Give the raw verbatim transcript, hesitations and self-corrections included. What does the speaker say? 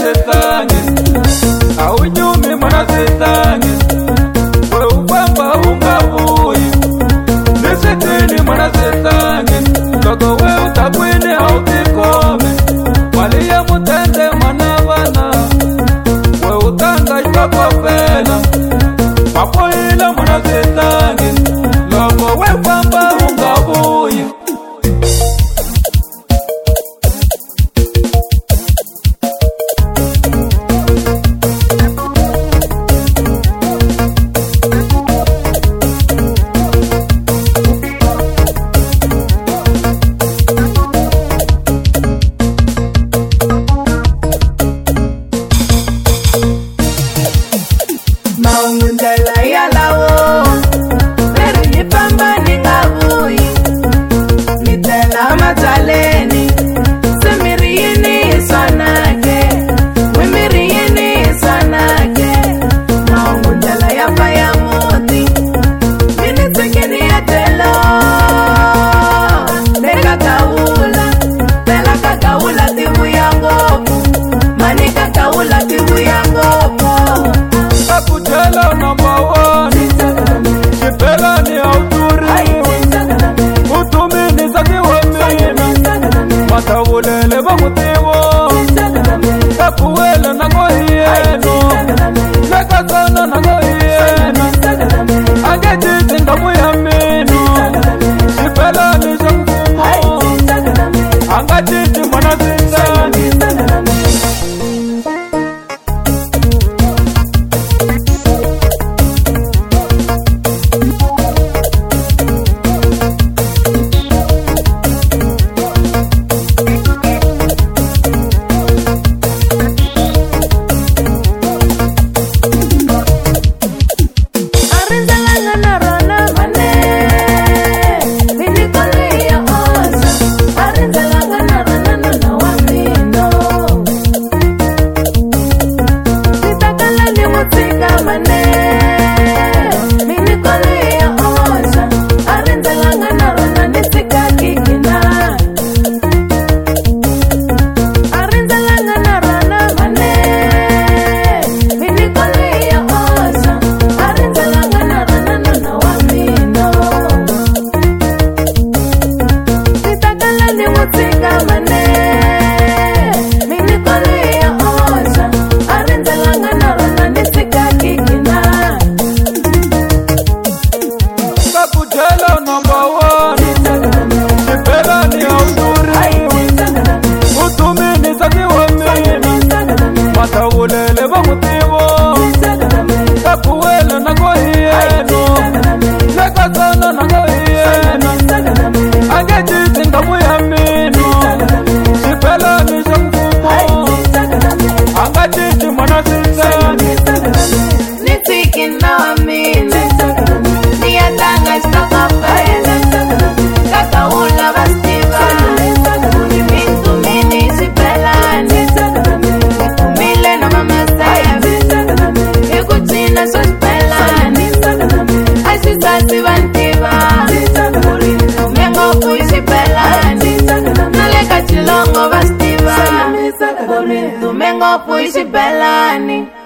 setange, aunyumi mwana setange, we upamba ungabuyi, nisitini mwana setange, loko we utakwini autikome, waliya mutende mwana bana, we utanga itoko pena, mapoila mwana setange, loko we upamba ungabuyi. Maungundala ya lawo, Meri nipamba ningabuyi, Mitela mataleni, Semiriyini sanake, Wimiriyini sanake, Maungundala ya payamuti, Minitekeni ya telo, Neka kaula, Tela kakaula tibu ya ngopu, Manika kaula tibu ya ngopu. Kakutela number one, Shipela ni auturi, Utumini zaki wamina, Matawulele bamutiwo, Kakuwele na gohieno, Lekazana na gohieno, Angejiti ndamu ya minu, Shipela ni shangumo, Angejiti mwana zindani. Kakutela number one, Shipela ni auturi, Utumini zaki wamina, Matawulele bamutiwo, Kakuwele na gohieno, Lekazana na gohieno, Angejiti ndamu ya minu, Shipela ni shangumo, Angejiti mwana zindani. Nitiki na wamini, Niyatanga stoka pele, Kakaula bastiva, Nitumini shipelani, Nitumile na mama sayabi, Ikuchina sospelani, Asisasi bantiva, Nitumengo puishipelani, Naleka chilongo bastiva, Nitumengo puishipelani.